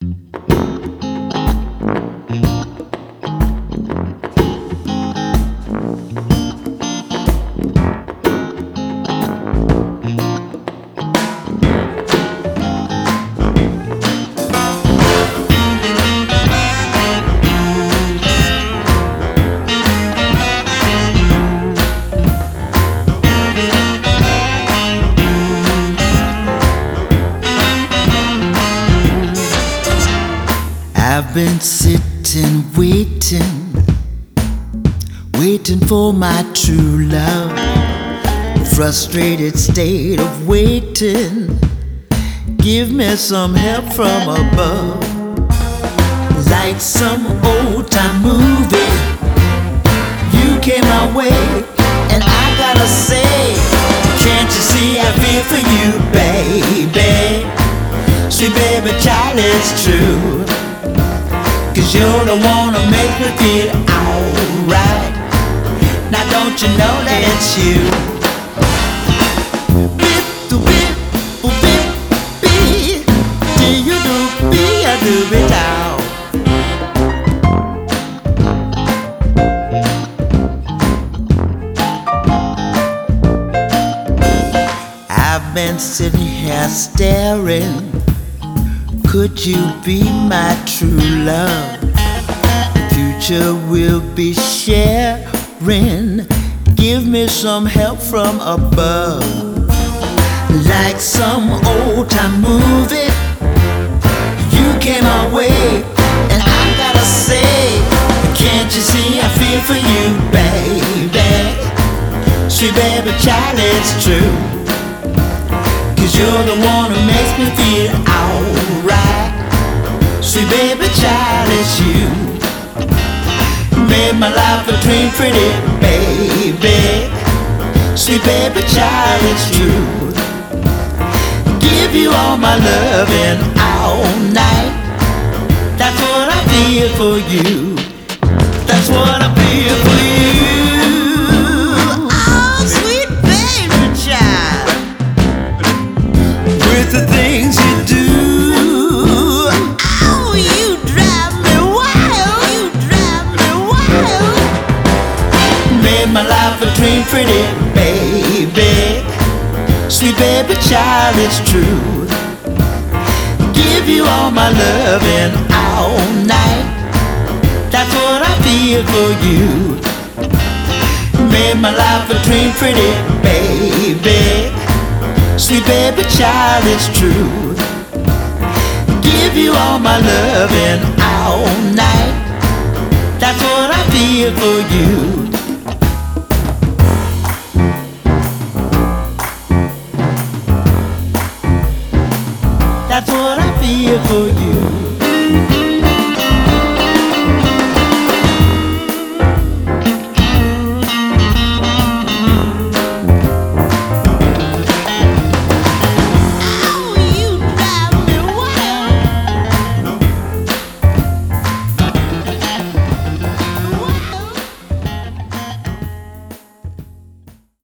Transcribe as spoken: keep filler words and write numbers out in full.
I've been sitting, waiting, waiting for my true love. Frustrated state of waiting. Give me some help from above. Like some old time movie, you came my way, and I gotta say, can't you see I feel for you, baby? Sweet baby child, it's true. Cause you're the one who makes me feel alright. Now don't you know that it's you? Bip to bip, to bip, bip. Do you do be a do it out? I've been sitting here staring. Could you be my true love? Future we'll be sharing. Give me some help from above. Like some old time movie, you came my way, and I gotta say, can't you see I feel for you, baby? Sweet baby child, it's true. Cause you're the one who makes me feel alright. Sweet baby child, it's you. Made my life a dream pretty, baby. Sweet baby child, it's true. Give you all my loving all night. That's what I feel for you. That's what I feel for you. Oh, sweet baby child. With the things you do, oh, you drive me wild, you drive me wild. Made my life a dream pretty, baby. Sweet baby child, it's true. Give you all my loving all night. That's what I feel for you. Made my life a dream pretty, baby. Sweet baby child, it's true. Give you all my loving all night. That's what I feel for you. That's what I feel for you.